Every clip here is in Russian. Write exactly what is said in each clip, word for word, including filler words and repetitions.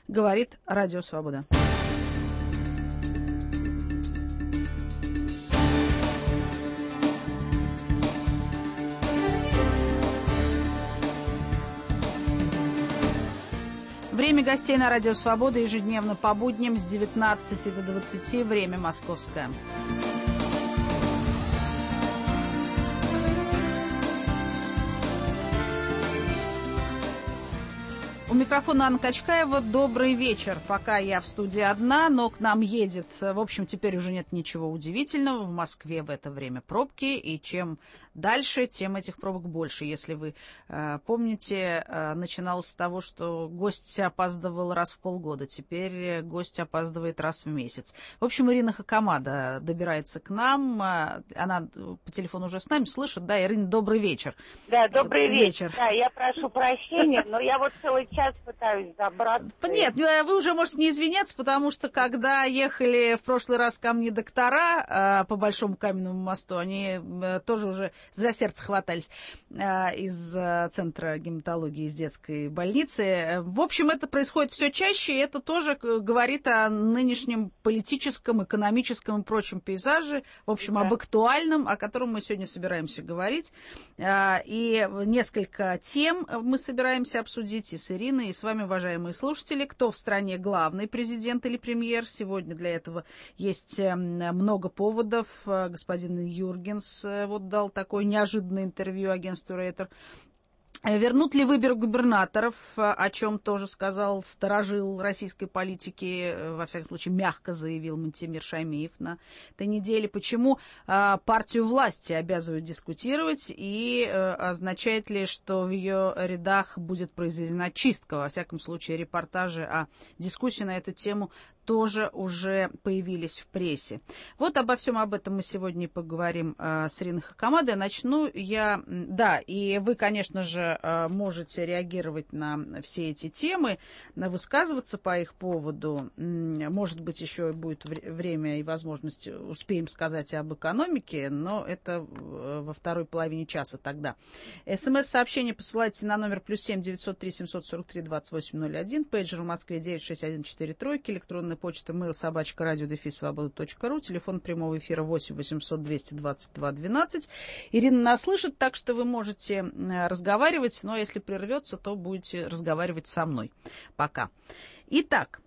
говорит Радио Свобода. Время гостей на Радио Свобода ежедневно по будням с девятнадцати до двадцати, время московское. У микрофона Анна Качкаева. Добрый вечер. Пока я в студии одна, но к нам едет, в общем, теперь уже нет ничего удивительного. В Москве в это время пробки, и чем дальше, тем этих пробок больше. Если вы э, помните, э, начиналось с того, что гость опаздывал раз в полгода, теперь гость опаздывает раз в месяц. В общем, Ирина Хакамада добирается к нам, э, она по телефону уже с нами слышит. Да, Ирина, добрый вечер. Да, добрый вечер. Да, я прошу прощения, но я вот целый час пытаюсь добраться. Нет, вы уже можете не извиняться, потому что когда ехали в прошлый раз ко мне доктора э, по Большому Каменному мосту, они э, тоже уже за сердце хватались э, из э, Центра гематологии, из детской больницы. В общем, это происходит все чаще, и это тоже говорит о нынешнем политическом, экономическом и прочем пейзаже, в общем, да, об актуальном, о котором мы сегодня собираемся говорить. Э, и несколько тем мы собираемся обсудить и с Ириной, и с вами, уважаемые слушатели. Кто в стране главный, президент или премьер? Сегодня для этого есть много поводов. Господин Юргенс вот дал такое неожиданное интервью агентству Рейтер. Вернут ли выбор губернаторов, о чем тоже сказал старожил российской политики, во всяком случае, мягко заявил Мантимир Шаймиев на этой неделе. Почему партию власти обязывают дискутировать, и означает ли, что в ее рядах будет произведена чистка? Во всяком случае, репортажи о дискуссии на эту тему тоже уже появились в прессе. Вот обо всем об этом мы сегодня поговорим э, с Ириной Хакамадой. Начну я... Да, и вы, конечно же, э, можете реагировать на все эти темы, на высказываться по их поводу. Может быть, еще будет время и возможность, успеем сказать об экономике, но это во второй половине часа тогда. СМС-сообщение посылайте на номер плюс семь девятьсот три семьсот сорок три двадцать восемь ноль один, пейджер в Москве девять шесть один четыре три, электронная почта mail собачка радио дефис свобода точка ру, телефон прямого эфира восемь восемьсот двести двадцать два двенадцать. Ирина нас слышит, так что вы можете разговаривать, но если прервется, то будете разговаривать со мной. Пока. Итак,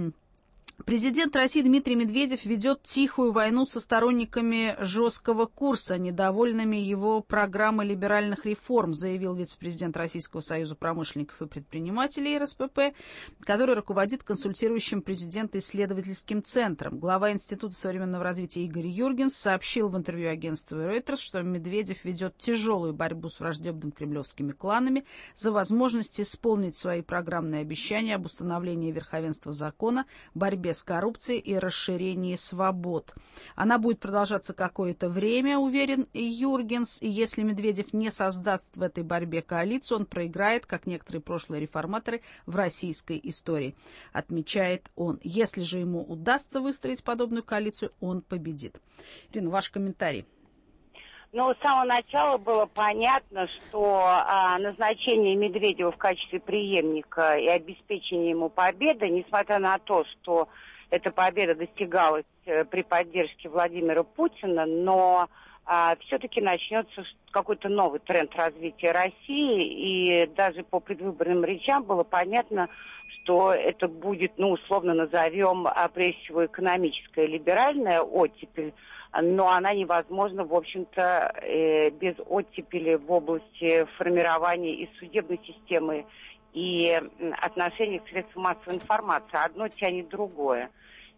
президент России Дмитрий Медведев ведет тихую войну со сторонниками жесткого курса, недовольными его программой либеральных реформ, заявил вице-президент Российского союза промышленников и предпринимателей эр эс пэ пэ, который руководит консультирующим президента исследовательским центром. Глава Института современного развития Игорь Юргенс сообщил в интервью агентству Reuters, что Медведев ведет тяжелую борьбу с враждебными кремлевскими кланами за возможность исполнить свои программные обещания об установлении верховенства закона, борьбе с коррупцией и расширении свобод. Она будет продолжаться какое-то время, уверен Юргенс, и если Медведев не создаст в этой борьбе коалицию, он проиграет, как некоторые прошлые реформаторы в российской истории, отмечает он. Если же ему удастся выстроить подобную коалицию, он победит. Ирина, ваш комментарий. Ну, с самого начала было понятно, что а, назначение Медведева в качестве преемника и обеспечение ему победы, несмотря на то, что эта победа достигалась э, при поддержке Владимира Путина, но а, все-таки начнется какой-то новый тренд развития России, и даже по предвыборным речам было понятно, что это будет, ну, условно назовем, а, прежде всего, экономическая либеральная оттепель, но она невозможна, в общем-то, э, без оттепели в области формирования и судебной системы, и отношений к средствам массовой информации. Одно тянет другое.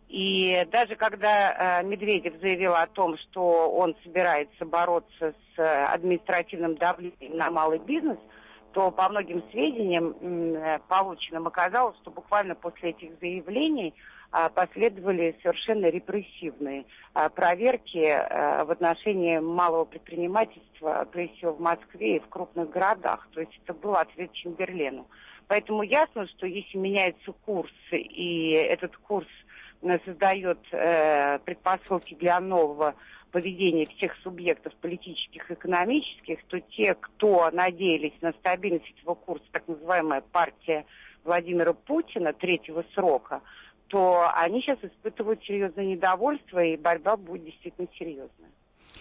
И даже когда э, Медведев заявил о том, что он собирается бороться с э, административным давлением на малый бизнес, то по многим сведениям, э, полученным, оказалось, что буквально после этих заявлений последовали совершенно репрессивные проверки в отношении малого предпринимательства, прежде всего в Москве и в крупных городах. То есть это был ответ Чемберлену. Поэтому ясно, что если меняется курс, и этот курс создает предпосылки для нового поведения всех субъектов политических и экономических, то те, кто надеялись на стабильность этого курса, так называемая партия Владимира Путина третьего срока, то они сейчас испытывают серьезное недовольство, и борьба будет действительно серьезная.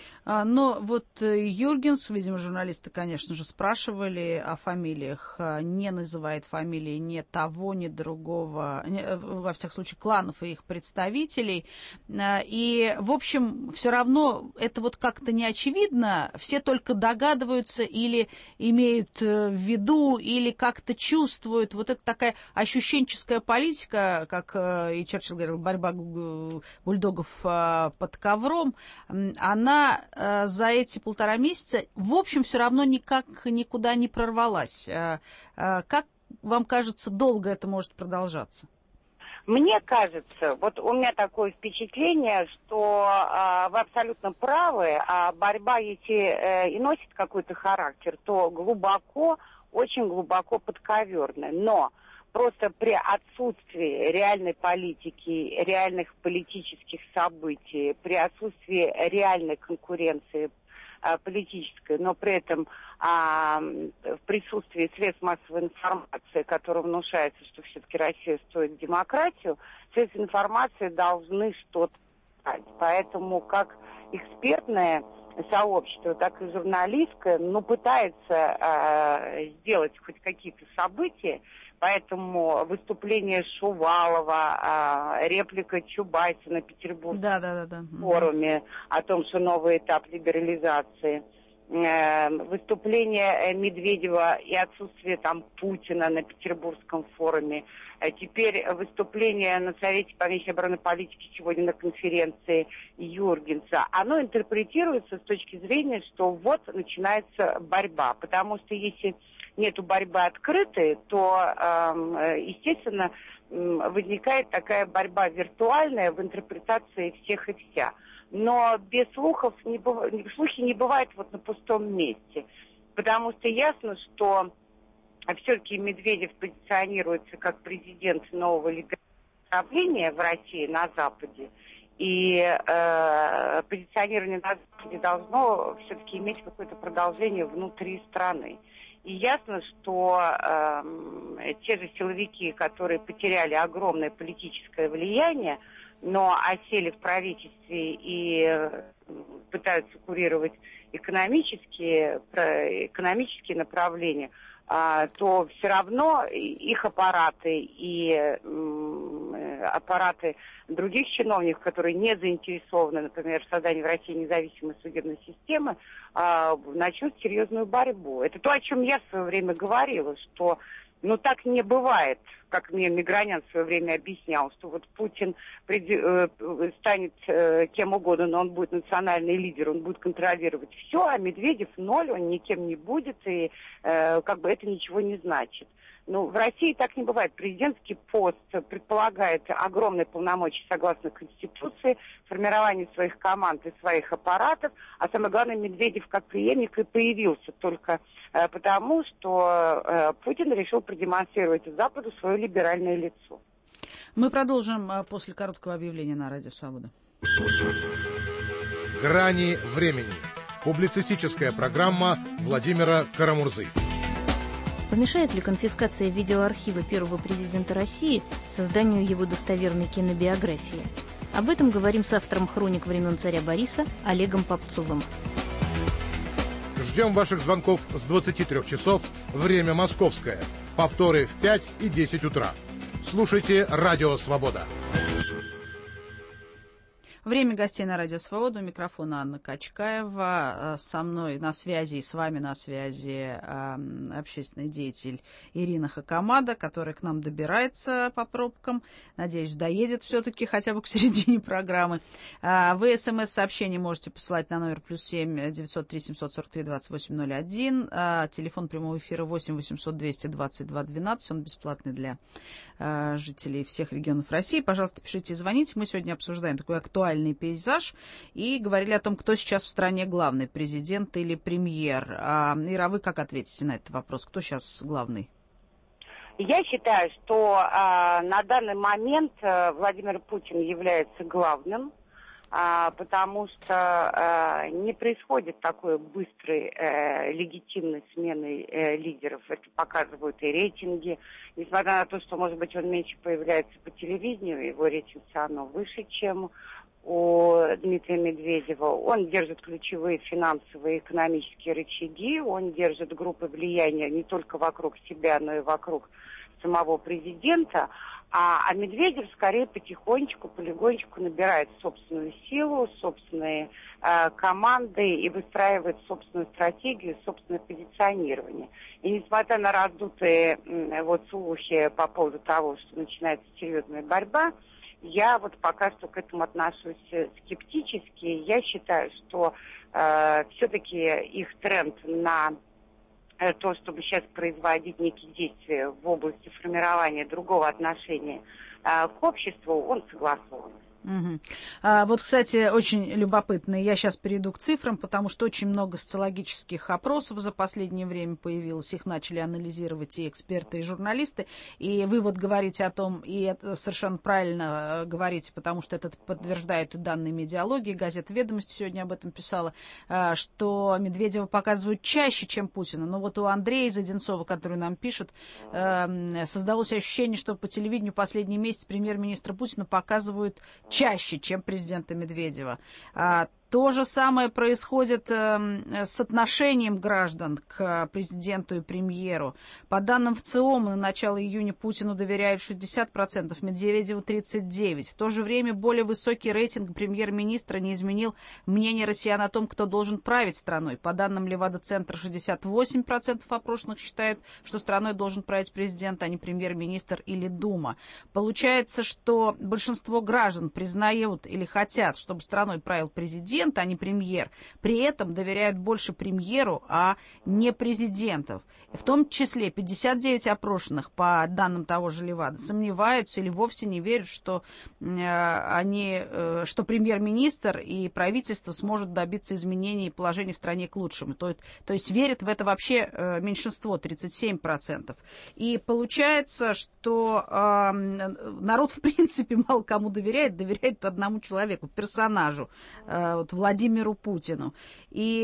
Но вот Юргенс, видимо, журналисты, конечно же, спрашивали о фамилиях, не называет фамилии ни того, ни другого, во всяком случае, кланов и их представителей. И, в общем, все равно это вот как-то не очевидно, все только догадываются или имеют в виду, или как-то чувствуют. Вот это такая ощущенческая политика, как и Черчилль говорил, борьба бульдогов под ковром, она за эти полтора месяца, в общем, все равно никак никуда не прорвалась. Как вам кажется, долго это может продолжаться? Мне кажется, вот у меня такое впечатление, что э, вы абсолютно правы, а борьба, если э, и носит какой-то характер, то глубоко, очень глубоко подковерная. Но просто при отсутствии реальной политики, реальных политических событий, при отсутствии реальной конкуренции а, политической, но при этом а, в присутствии средств массовой информации, которая внушается, что все-таки Россия стоит демократию, средства информации должны что-то сказать. Поэтому как экспертное сообщество, так и журналистское, ну, пытается э, сделать хоть какие-то события. Поэтому выступление Шувалова, э, реплика Чубайса на Петербургском да, да, да, да. форуме о том, что новый этап либерализации, э, выступление Медведева и отсутствие там Путина на Петербургском форуме, а теперь выступление на Совете по внешней оборонной политике сегодня на конференции Юргенса, оно интерпретируется с точки зрения, что вот начинается борьба, потому что если нету борьбы открытой, то, э, естественно, возникает такая борьба виртуальная в интерпретации всех и вся. Но без слухов не быв... слухи не бывают вот на пустом месте, потому что ясно, что все-таки Медведев позиционируется как президент нового либерального правления в России на Западе, и э, позиционирование на Западе должно все-таки иметь какое-то продолжение внутри страны. И ясно, что э, те же силовики, которые потеряли огромное политическое влияние, но осели в правительстве и э, пытаются курировать экономические, экономические направления, э, то все равно их аппараты и э, аппараты других чиновников, которые не заинтересованы, например, в создании в России независимой судебной системы, э, начнут серьезную борьбу. Это то, о чем я в свое время говорила, что ну так не бывает, как мне Мигранян в свое время объяснял, что вот Путин приди, э, станет э, кем угодно, но он будет национальный лидер, он будет контролировать все, а Медведев ноль, он никем не будет, и э, как бы это ничего не значит. Ну, в России так не бывает. Президентский пост предполагает огромные полномочия согласно Конституции, формирование своих команд и своих аппаратов, а самое главное, Медведев как преемник и появился только э, потому, что э, Путин решил продемонстрировать Западу свое либеральное лицо. Мы продолжим э, после короткого объявления на Радио Свобода. Грани времени. Публицистическая программа Владимира Карамурзы. Помешает ли конфискация видеоархива первого президента России созданию его достоверной кинобиографии? Об этом говорим с автором хроник времен царя Бориса Олегом Попцовым. Ждем ваших звонков с двадцати трёх часов, время московское. Повторы в пять и десять утра. Слушайте Радио Свобода. Время гостей на Радио Свобода. У микрофона Анна Качкаева. Со мной на связи и с вами на связи общественный деятель Ирина Хакамада, которая к нам добирается по пробкам. Надеюсь, доедет все-таки хотя бы к середине программы. Вы смс-сообщение можете посылать на номер плюс семь девятьсот три семьсот сорок три двадцать восемь ноль один. Телефон прямого эфира восемь восемьсот двести двадцать два двенадцать. Он бесплатный для жителей всех регионов России. Пожалуйста, пишите и звоните. Мы сегодня обсуждаем такой актуальный пейзаж и говорили о том, кто сейчас в стране главный, президент или премьер. А, Ира, вы как ответите на этот вопрос? Кто сейчас главный? Я считаю, что а, на данный момент а, Владимир Путин является главным, а, потому что а, не происходит такой быстрой а, легитимной смены а, лидеров. Это показывают и рейтинги. Несмотря на то, что, может быть, он меньше появляется по телевидению, его рейтинг все равно выше, чем у Дмитрия Медведева. Он держит ключевые финансовые и экономические рычаги, он держит группы влияния не только вокруг себя, но и вокруг самого президента. А, а Медведев скорее потихонечку, полигонечку набирает собственную силу, собственные э, команды и выстраивает собственную стратегию, собственное позиционирование. И несмотря на раздутые э, вот слухи по поводу того, что начинается серьезная борьба, я вот пока что к этому отношусь скептически. Я считаю, что э, все-таки их тренд на э, то, чтобы сейчас производить некие действия в области формирования другого отношения э, к обществу, он согласован. Угу. А, вот, кстати, очень любопытно. Я сейчас перейду к цифрам, потому что очень много социологических опросов за последнее время появилось. Их начали анализировать и эксперты, и журналисты. И вы вот говорите о том, и это совершенно правильно говорите, потому что это подтверждают данные Медиалогии. Газета «Ведомости» сегодня об этом писала, что Медведева показывают чаще, чем Путина. Но вот у Андрея из Одинцова, который нам пишет, создалось ощущение, что по телевидению последний месяц премьер-министра Путина показывают чаще, чем президента Медведева. А, то же самое происходит э, с отношением граждан к президенту и премьеру. По данным ВЦИОМ, на начало июня Путину доверяют шестьдесят процентов, Медведеву тридцать девять процентов. В то же время более высокий рейтинг премьер-министра не изменил мнение россиян о том, кто должен править страной. По данным Левада-центра, шестьдесят восемь процентов опрошенных считают, что страной должен править президент, а не премьер-министр или Дума. Получается, что большинство граждан признают или хотят, чтобы страной правил президент, а не премьер, при этом доверяют больше премьеру, а не президентов. В том числе пятьдесят девять опрошенных, по данным того же Левада, сомневаются или вовсе не верят, что, э, они, э, что премьер-министр и правительство сможет добиться изменений положения в стране к лучшему. То, то есть верят в это вообще э, меньшинство, тридцать семь процентов. И получается, что э, народ в принципе мало кому доверяет, доверяет одному человеку, персонажу, э, Владимиру Путину. И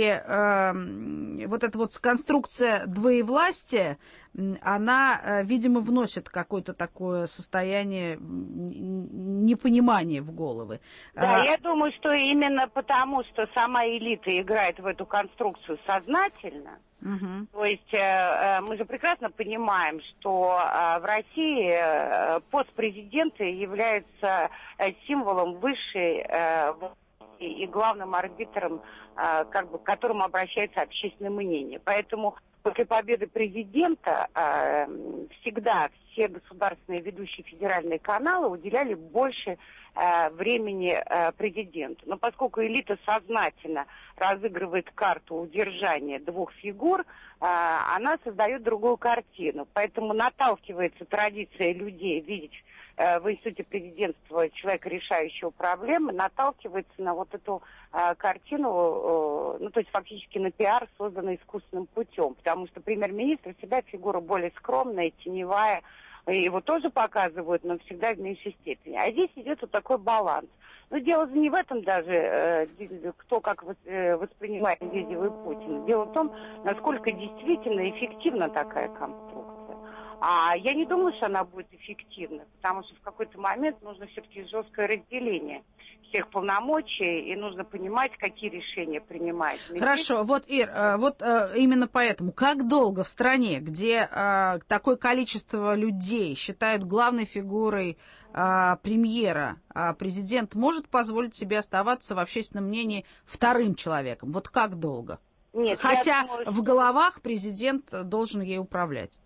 э, вот эта вот конструкция двоевластия, она, э, видимо, вносит какое-то такое состояние непонимания в головы. Да, а... я думаю, что именно потому, что сама элита играет в эту конструкцию сознательно. Угу. То есть э, мы же прекрасно понимаем, что э, в России э, пост президента является э, символом высшей э, и главным арбитром, как бы, к которому обращается общественное мнение. Поэтому после победы президента всегда все государственные ведущие федеральные каналы уделяли больше времени президенту. Но поскольку элита сознательно разыгрывает карту удержания двух фигур, она создает другую картину. Поэтому наталкивается традиция людей видеть в институте президентства человека, решающего проблемы, наталкивается на вот эту э, картину, э, ну, то есть фактически на пиар, созданный искусственным путем, потому что премьер-министр всегда фигура более скромная, теневая, его тоже показывают, но всегда в меньшей степени. А здесь идет вот такой баланс. Но дело не в этом даже, э, кто как воспринимает Медведева и Путина. Дело в том, насколько действительно эффективна такая конструкция. А я не думаю, что она будет эффективна, потому что в какой-то момент нужно все-таки жесткое разделение всех полномочий, и нужно понимать, какие решения принимает. Хорошо, вот, Ир, вот именно поэтому, как долго в стране, где такое количество людей считают главной фигурой премьера, президент может позволить себе оставаться в общественном мнении вторым человеком? Вот как долго? Нет, хотя думаю, в головах президент должен ей управлять.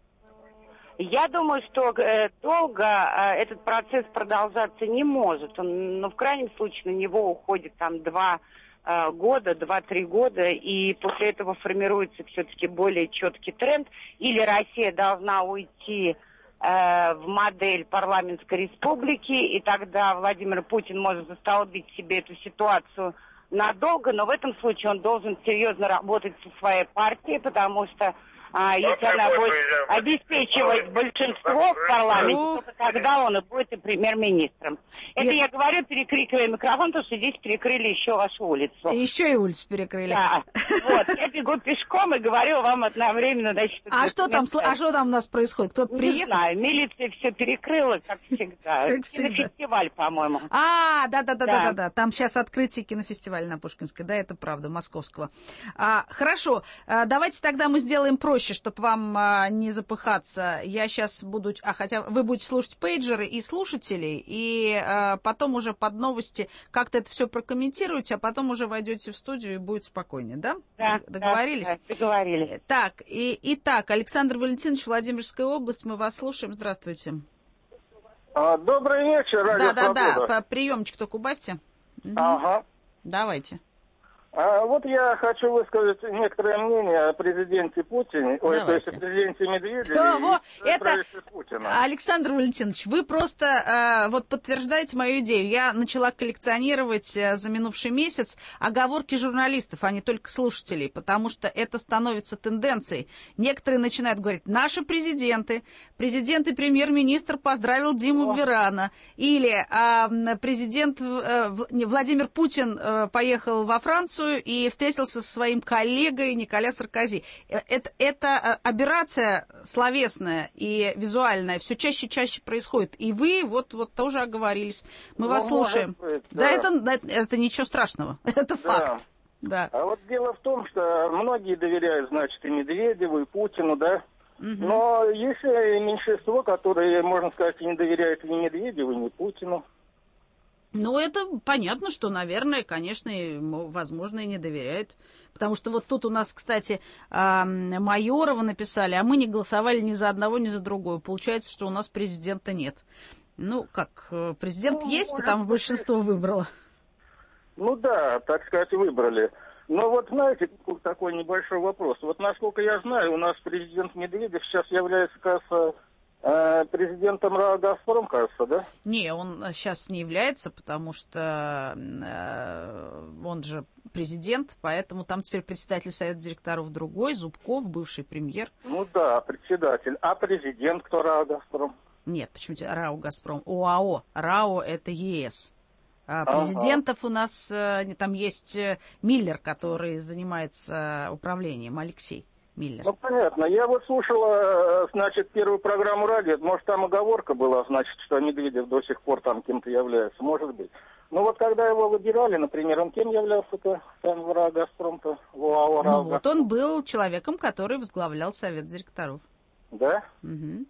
Я думаю, что э, долго э, этот процесс продолжаться не может. Он, ну, в крайнем случае, на него уходит там два э, года, два-три года, и после этого формируется все-таки более четкий тренд. Или Россия должна уйти э, в модель парламентской республики, и тогда Владимир Путин может застолбить себе эту ситуацию надолго, но в этом случае он должен серьезно работать со своей партией, потому что а, если она будет обеспечивать большинство в парламенте, только тогда он и будет и премьер-министром. Это я говорю, перекрикивая микрофон, потому что здесь перекрыли еще вашу улицу. И еще и улицу перекрыли. Да. Вот, я бегу пешком и говорю вам одновременно, значит... А что там, а что там у нас происходит? Кто-то приехал? Не знаю, милиция все перекрыла, как всегда. Как всегда. Кинофестиваль, по-моему. А, да-да-да-да-да. Да. Там сейчас открытие кинофестиваля на Пушкинской, да, это правда, московского. А, хорошо, а, давайте тогда мы сделаем проще, чтобы вам а, не запыхаться. Я сейчас буду... А, хотя вы будете слушать пейджеры и слушателей, и а, потом уже под новости как-то это все прокомментируете, а потом уже войдете в студию и будет спокойнее, да? Да, договорились? Да, да, договорились. Так, и, итак, Александр Валентинович, Владимирская область, мы вас слушаем. Здравствуйте. А, добрый вечер, Радио Да, да, да, Свобода. приемчик только убавьте. Угу. Ага. Давайте. А, вот я хочу высказать некоторое мнение о президенте Путине, ой, то есть о президенте Медведеве О, и это правительстве Путина. Александр Валентинович, вы просто э, вот подтверждаете мою идею. Я начала коллекционировать э, за минувший месяц оговорки журналистов, а не только слушателей, потому что это становится тенденцией. Некоторые начинают говорить: наши президенты, президент и премьер-министр поздравил Диму Билана, или э, президент э, Владимир Путин э, поехал во Францию и встретился со своим коллегой Николя Саркози. Это, это аберрация словесная и визуальная все чаще и чаще происходит. И вы вот, вот тоже оговорились. Мы ну, вас слушаем. Быть, да, да это, это, это ничего страшного. Это факт. Да. А вот дело в том, что многие доверяют, значит, и Медведеву, и Путину, да? Угу. Но есть меньшинство, которое, можно сказать, и не доверяет ни Медведеву, ни Путину. Ну, это понятно, что, наверное, конечно, возможно, и не доверяют. Потому что вот тут у нас, кстати, Майорова написали, а мы не голосовали ни за одного, ни за другого. Получается, что у нас президента нет. Ну, как, президент ну, есть, потому что большинство выбрало. Ну да, так сказать, выбрали. Но вот знаете, такой небольшой вопрос. Вот насколько я знаю, у нас президент Медведев сейчас является, кажется, президентом РАО «Газпром», кажется, да? Не, он сейчас не является, потому что э, он же президент, поэтому там теперь председатель совета директоров другой, Зубков, бывший премьер. Ну да, председатель. А президент кто РАО «Газпром»? Нет, почему РАО «Газпром»? ОАО. РАО — это ЕС. А президентов ага. у нас, э, там есть Миллер, который занимается управлением, Алексей Миллер. Ну, понятно. Я вот слушала, значит, первую программу радио. Может, там оговорка была, значит, что Медведев до сих пор там кем-то является. Может быть. Ну, вот когда его выбирали, например, он кем являлся-то? Там в РАО «Газпром»-то? В ОАО РАО Ну, вот он был человеком, который возглавлял совет директоров. Да? Угу.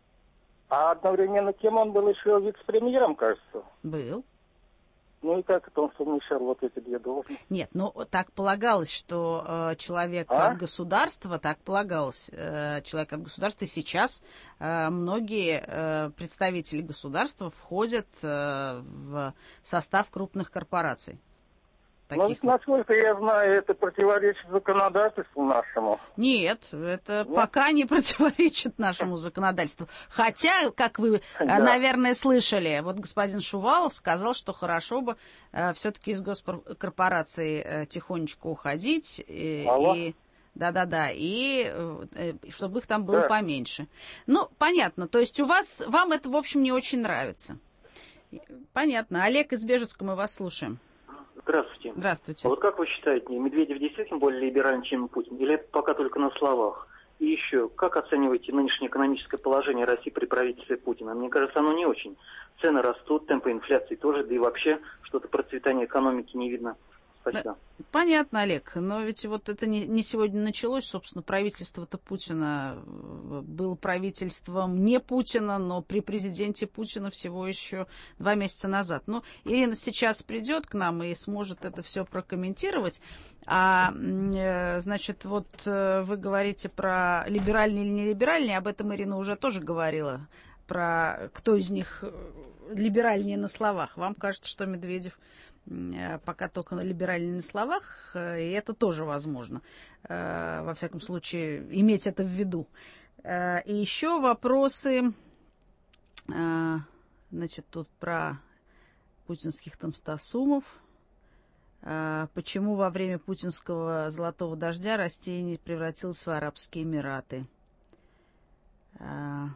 А одновременно кем он был еще вице-премьером, кажется? Был. Ну и как это он совмещал вот эти две должности? Нет, ну так полагалось, что э, человек а? от государства, так полагалось, э, человек от государства, и сейчас э, многие э, представители государства входят э, в состав крупных корпораций. Таких. Ну, насколько я знаю, это противоречит законодательству нашему. Нет, это Нет? пока не противоречит нашему законодательству. Хотя, как вы, да. наверное, слышали, вот господин Шувалов сказал, что хорошо бы э, все-таки из госкорпорации э, тихонечко уходить. И, и, да-да-да, и э, чтобы их там было да. поменьше. Ну, понятно, то есть у вас, вам это, в общем, не очень нравится. Понятно. Олег из Бежецка, мы вас слушаем. Здравствуйте. Здравствуйте. А вот как вы считаете, Медведев действительно более либерален, чем Путин? Или это пока только на словах? И еще, как оцениваете нынешнее экономическое положение России при правительстве Путина? Мне кажется, оно не очень. Цены растут, темпы инфляции тоже, да и вообще что-то процветания экономики не видно. Спасибо. Понятно, Олег, но ведь вот это не, не сегодня началось, собственно, правительство-то Путина было правительством не Путина, но при президенте Путина всего еще два месяца назад. Ну, Ирина сейчас придет к нам и сможет это все прокомментировать. А, значит, вот вы говорите про либеральный или не либеральный, об этом Ирина уже тоже говорила, про кто из них либеральнее на словах. Вам кажется, что Медведев пока только на либеральный на словах, и это тоже возможно. Во всяком случае, иметь это в виду. И еще вопросы, значит, тут про путинских тамстасумов. Почему во время путинского золотого дождя Россия не превратилась в Арабские Эмираты? А,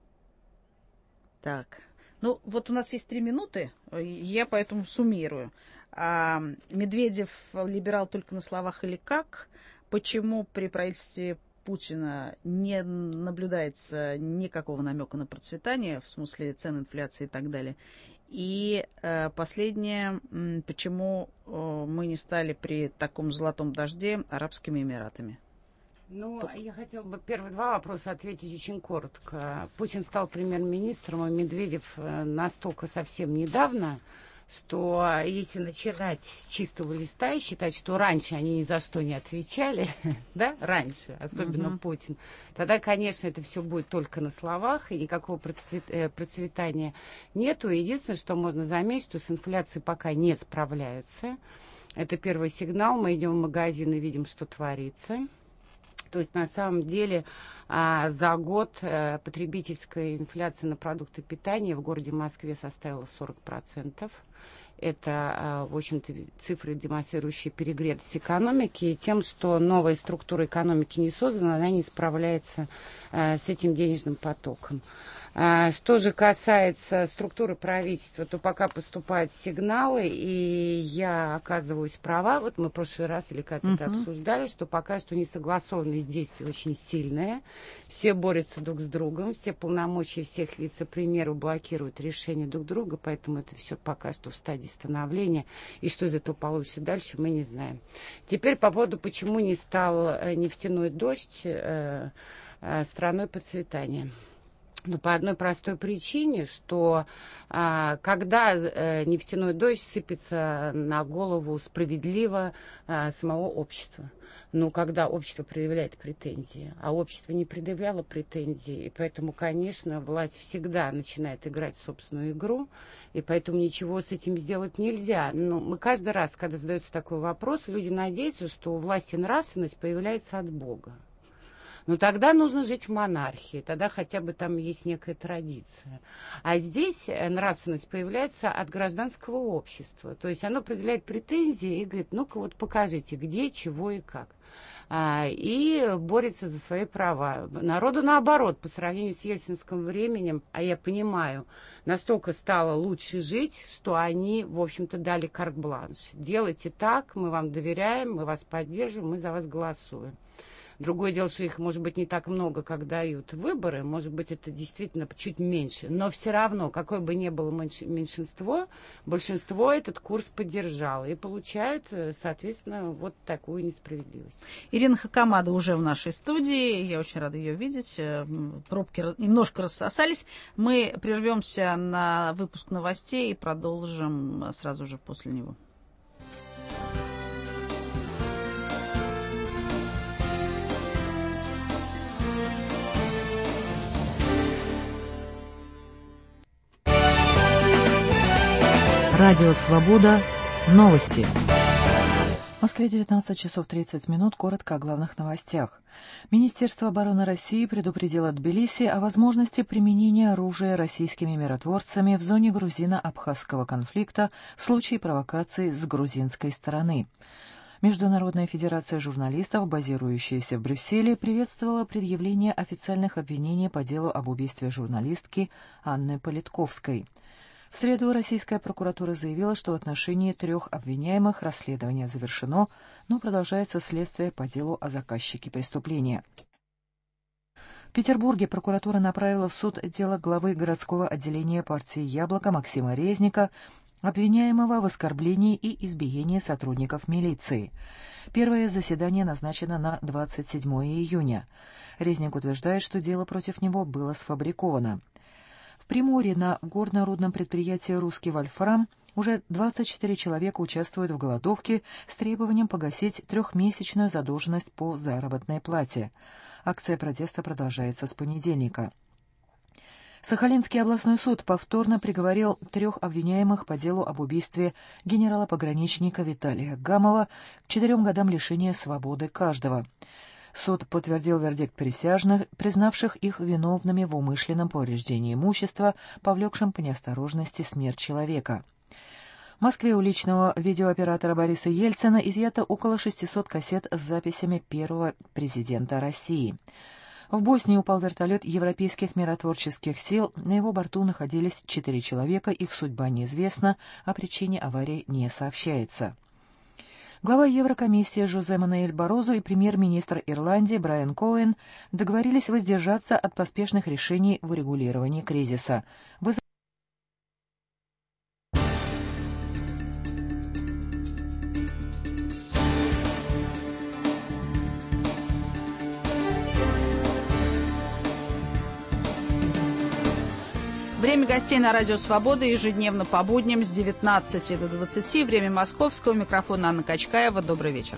так, ну вот у нас есть три минуты, я поэтому суммирую. А, Медведев либерал только на словах или как? Почему при правительстве Путина не наблюдается никакого намека на процветание, в смысле цен, инфляции и так далее? И э, последнее, почему э, мы не стали при таком золотом дожде Арабскими Эмиратами? Ну, я хотела бы первые два вопроса ответить очень коротко. Путин стал премьер-министром, а Медведев настолько совсем недавно, что если начинать с чистого листа и считать, что раньше они ни за что не отвечали, да, раньше, особенно uh-huh. Путин, тогда, конечно, это все будет только на словах, и никакого процвет... процветания нету. Единственное, что можно заметить, что с инфляцией пока не справляются. Это первый сигнал. Мы идем в магазин и видим, что творится. То есть, на самом деле, а, за год а, потребительская инфляция на продукты питания в городе Москве составила сорок процентов. Это, в общем-то, цифры, демонстрирующие перегретость экономики, и тем, что новая структура экономики не создана, она не справляется с этим денежным потоком. Что же касается структуры правительства, то пока поступают сигналы, и я оказываюсь права. Вот мы в прошлый раз или как uh-huh. это обсуждали, что пока что несогласованность действий очень сильная. Все борются друг с другом, все полномочия всех вице-премьеров блокируют решения друг друга, поэтому это все пока что в стадии становления. И что из этого получится дальше, мы не знаем. Теперь по поводу, почему не стал нефтяной дождь э, э, страной процветания. Ну, по одной простой причине, что а, когда а, нефтяной дождь сыпется на голову справедливо а, самого общества, ну, когда общество проявляет претензии, а общество не предъявляло претензий, и поэтому, конечно, власть всегда начинает играть собственную игру, и поэтому ничего с этим сделать нельзя. Но мы каждый раз, когда задается такой вопрос, люди надеются, что у власти нравственность появляется от Бога. Но тогда нужно жить в монархии, тогда хотя бы там есть некая традиция. А здесь нравственность появляется от гражданского общества. То есть оно определяет претензии и говорит, ну-ка вот покажите, где, чего и как. А, и борется за свои права. Народу наоборот, по сравнению с ельцинским временем, а я понимаю, настолько стало лучше жить, что они, в общем-то, дали карт-бланш. Делайте так, мы вам доверяем, мы вас поддержим, мы за вас голосуем. Другое дело, что их, может быть, не так много, как дают выборы, может быть, это действительно чуть меньше. Но все равно, какое бы ни было меньшинство, большинство этот курс поддержало и получают, соответственно, вот такую несправедливость. Ирина Хакамада уже в нашей студии, я очень рада ее видеть. Пробки немножко рассосались. Мы прервемся на выпуск новостей и продолжим сразу же после него. Радио «Свобода». Новости. В Москве девятнадцать часов тридцать минут. Коротко о главных новостях. Министерство обороны России предупредило Тбилиси о возможности применения оружия российскими миротворцами в зоне грузино-абхазского конфликта в случае провокаций с грузинской стороны. Международная федерация журналистов, базирующаяся в Брюсселе, приветствовала предъявление официальных обвинений по делу об убийстве журналистки Анны Политковской. В среду российская прокуратура заявила, что в отношении трех обвиняемых расследование завершено, но продолжается следствие по делу о заказчике преступления. В Петербурге прокуратура направила в суд дело главы городского отделения партии «Яблоко» Максима Резника, обвиняемого в оскорблении и избиении сотрудников милиции. Первое заседание назначено на двадцать седьмое июня. Резник утверждает, что дело против него было сфабриковано. В Приморье на горно-рудном предприятии «Русский Вольфрам» уже двадцать четыре человека участвуют в голодовке с требованием погасить трехмесячную задолженность по заработной плате. Акция протеста продолжается с понедельника. Сахалинский областной суд повторно приговорил трех обвиняемых по делу об убийстве генерала-пограничника Виталия Гамова к четырем годам лишения свободы каждого. Суд подтвердил вердикт присяжных, признавших их виновными в умышленном повреждении имущества, повлекшем по неосторожности смерть человека. В Москве у личного видеооператора Бориса Ельцина изъято около шестисот кассет с записями первого президента России. В Боснии упал вертолет европейских миротворческих сил. На его борту находились четыре человека, их судьба неизвестна, о причине аварии не сообщается. Глава Еврокомиссии Жозе Мануэль Барозу и премьер-министр Ирландии Брайан Коэн договорились воздержаться от поспешных решений в урегулировании кризиса. Время гостей на Радио Свобода ежедневно по будням с девятнадцати до двадцати. Время московского. Микрофон Анна Качкаева. Добрый вечер.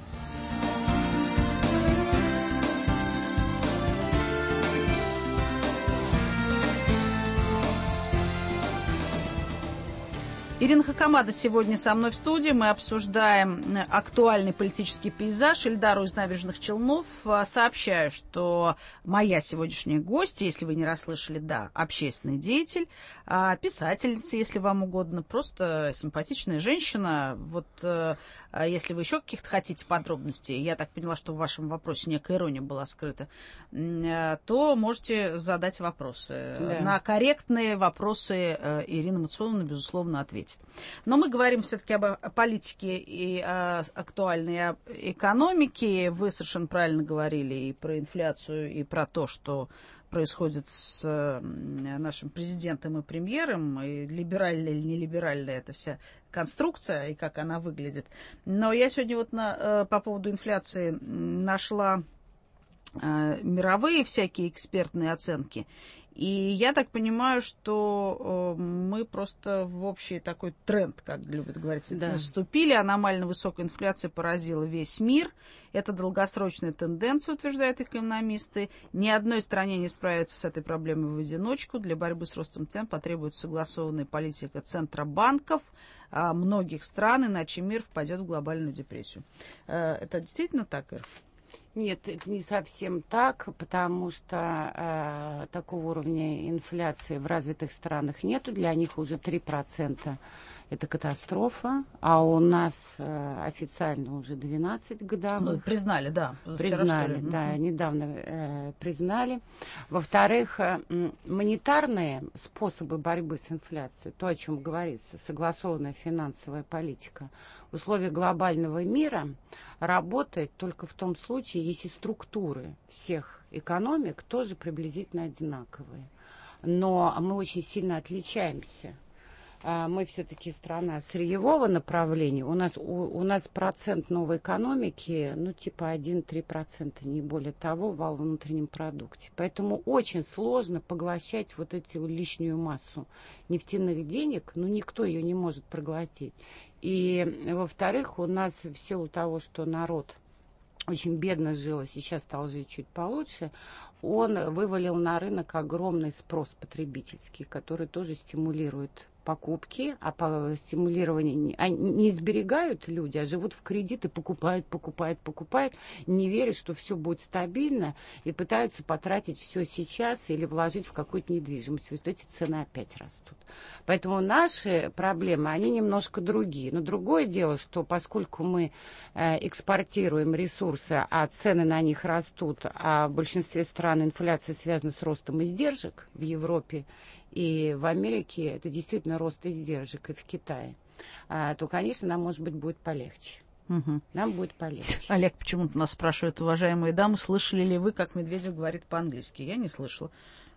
Ирина Хакамада сегодня со мной в студии. Мы обсуждаем актуальный политический пейзаж. Ильдару из Набережных Челнов. Сообщаю, что моя сегодняшняя гостья, если вы не расслышали, да, общественный деятель, писательница, если вам угодно, просто симпатичная женщина. Вот если вы еще каких-то хотите подробностей, я так поняла, что в вашем вопросе некая ирония была скрыта, то можете задать вопросы. Да. На корректные вопросы Ирина Мацоновна, безусловно, ответит. Но мы говорим все-таки об политике и о актуальной экономике. Вы совершенно правильно говорили и про инфляцию, и про то, что происходит с нашим президентом и премьером, и либеральная или нелиберальная эта вся конструкция, и как она выглядит. Но я сегодня вот на, по поводу инфляции нашла мировые всякие экспертные оценки. И я так понимаю, что мы просто в общий такой тренд, как любят говорить, да, вступили. Аномально высокая инфляция поразила весь мир. Это долгосрочная тенденция, утверждают экономисты. Ни одной стране не справиться с этой проблемой в одиночку. Для борьбы с ростом цен потребуется согласованная политика центробанков многих стран, иначе мир впадет в глобальную депрессию. Это действительно так, Ир? Нет, это не совсем так, потому что э, такого уровня инфляции в развитых странах нету. Для них уже три процента это катастрофа, а у нас э, официально уже двенадцать годовых. Ну, признали, да. Признали, да, угу. недавно э, признали. Во-вторых, э, монетарные способы борьбы с инфляцией, то, о чем говорится, согласованная финансовая политика, в условиях глобального мира работает только в том случае, если структуры всех экономик тоже приблизительно одинаковые. Но мы очень сильно отличаемся. Мы все-таки страна сырьевого направления. У нас, у, у нас процент новой экономики, ну, типа один-три процента, не более того, в валовом внутреннем продукте. Поэтому очень сложно поглощать вот эту лишнюю массу нефтяных денег. Ну, никто ее не может проглотить. И, во-вторых, у нас в силу того, что народ очень бедно жил, а сейчас стал жить чуть получше, он вывалил на рынок огромный спрос потребительский, который тоже стимулирует покупки, а по стимулированию они не сберегают люди, а живут в кредит и покупают, покупают, покупают, не верят, что все будет стабильно, и пытаются потратить все сейчас или вложить в какую-то недвижимость. Вот эти цены опять растут. Поэтому наши проблемы, они немножко другие. Но другое дело, что поскольку мы э, экспортируем ресурсы, а цены на них растут, а в большинстве стран инфляция связана с ростом издержек в Европе, и в Америке это действительно рост издержек, и в Китае, а, то, конечно, нам, может быть, будет полегче. Угу. Нам будет полегче. Олег почему-то нас спрашивает, уважаемые дамы, слышали ли вы, как Медведев говорит по-английски? Я не слышала.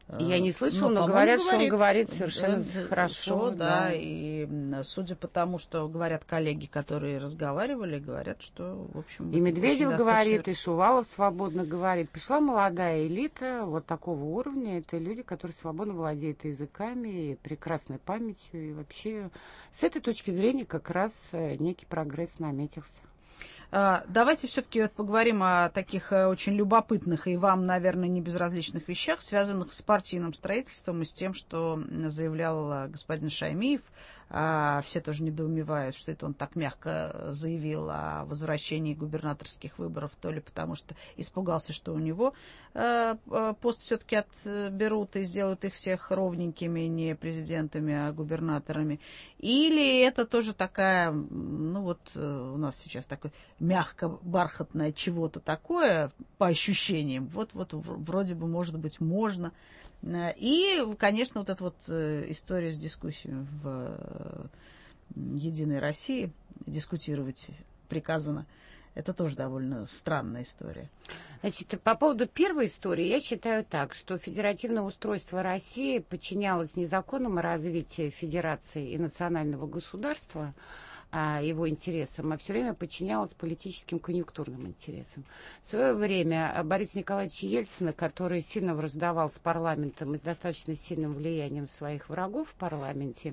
Я не слышала, но, но говорят, говорит, что он говорит совершенно да, хорошо. Да, да, и судя по тому, что говорят коллеги, которые разговаривали, говорят, что, в общем... И Медведев говорит, и Шувалов свободно говорит. Пришла молодая элита вот такого уровня. Это люди, которые свободно владеют языками, и прекрасной памятью. И вообще, с этой точки зрения, как раз некий прогресс наметился. Давайте все-таки вот поговорим о таких очень любопытных и вам, наверное, не безразличных вещах, связанных с партийным строительством и с тем, что заявлял господин Шаймиев. Все тоже недоумевают, что это он так мягко заявил о возвращении губернаторских выборов, то ли потому что испугался, что у него пост все-таки отберут и сделают их всех ровненькими, не президентами, а губернаторами. Или это тоже такая, ну вот у нас сейчас такой мягко-бархатное чего-то такое, по ощущениям, вот, вот вроде бы, может быть, можно. И, конечно, вот эта вот история с дискуссиями в «Единой России», дискутировать приказано, это тоже довольно странная история. Значит, по поводу первой истории, я считаю так, что федеративное устройство России подчинялось не законам о развитии федерации и национального государства, а его интересам, а все время подчинялось политическим конъюнктурным интересам. В свое время Бориса Николаевича Ельцина, который сильно враждовал с парламентом и с достаточно сильным влиянием своих врагов в парламенте,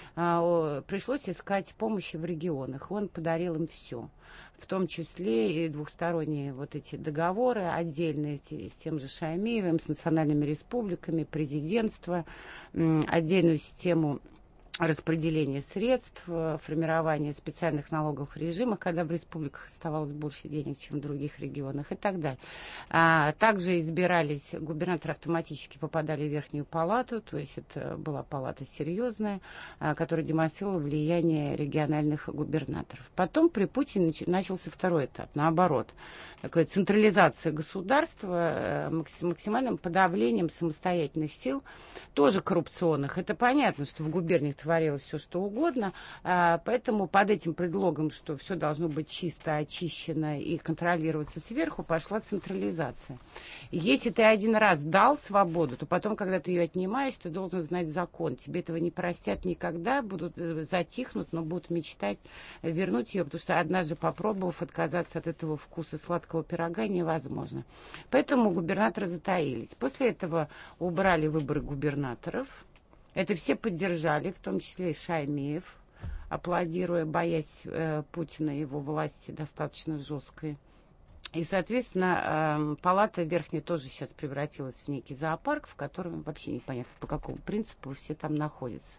пришлось искать помощи в регионах. Он подарил им все, в том числе и двухсторонние вот эти договоры отдельные с тем же Шаймиевым, с национальными республиками, президентство, отдельную систему распределение средств, формирование специальных налоговых режимов, когда в республиках оставалось больше денег, чем в других регионах и так далее. А также избирались, губернаторы автоматически попадали в Верхнюю палату, то есть это была палата серьезная, которая демонстрировала влияние региональных губернаторов. Потом при Путине начался второй этап, наоборот, такая централизация государства, максимальным подавлением самостоятельных сил, тоже коррупционных. Это понятно, что в губерниях творилось все, что угодно, поэтому под этим предлогом, что все должно быть чисто, очищено и контролироваться сверху, пошла централизация. Если ты один раз дал свободу, то потом, когда ты ее отнимаешь, ты должен знать закон. Тебе этого не простят никогда, будут затихнут, но будут мечтать вернуть ее, потому что однажды попробовав отказаться от этого вкуса сладкого пирога, невозможно. Поэтому губернаторы затаились. После этого убрали выборы губернаторов. Это все поддержали, в том числе и Шаймиев, аплодируя, боясь э, Путина и его власти достаточно жесткой. И, соответственно, палата верхняя тоже сейчас превратилась в некий зоопарк, в котором вообще непонятно, по какому принципу все там находятся.